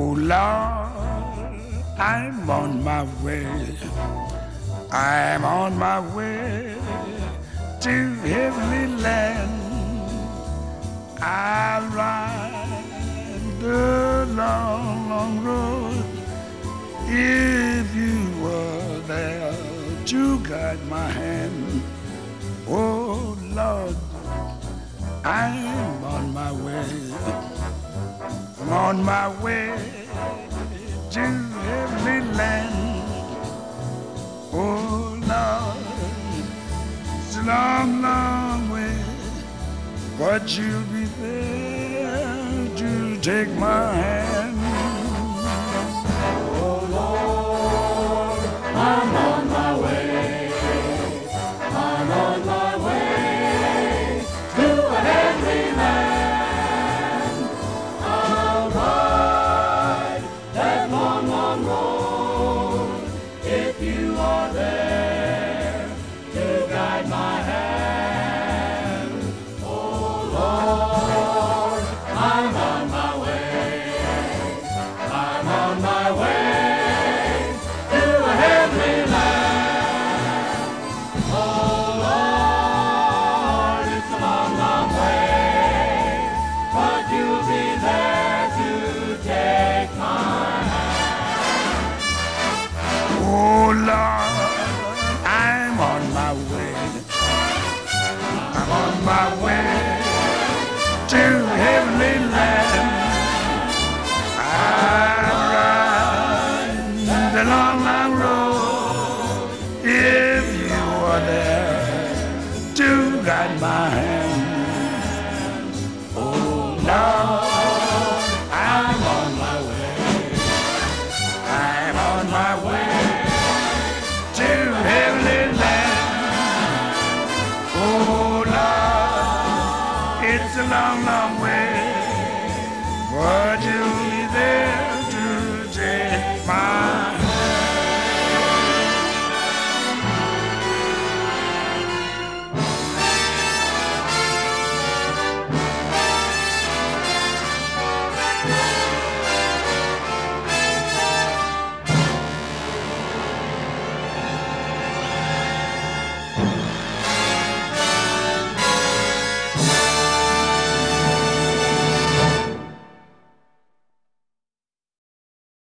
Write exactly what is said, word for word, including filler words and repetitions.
Oh Lord, I'm on my way. I'm on my way to heavenly land. I'll ride the long, long road if you were there to guide my hand. Oh Lord, I'm on my way. I'm on my way to heavenly land. Oh Lord, it's a long, long way, but you'll be there to take my hand. Oh Lord, I'm on my way. I'm on my way to a heavenly land. I'll ride that long, long road if you are there to guide my hand. Oh Lord, I'm on my way. I'm on my way to a heavenly land. Oh Lord, it's a long, long way, but you'll be there to take my hand. Oh Lord, I'm on my way. I'm on my way to heavenly land. I'll ride the long, long road if you are there to guide my hand.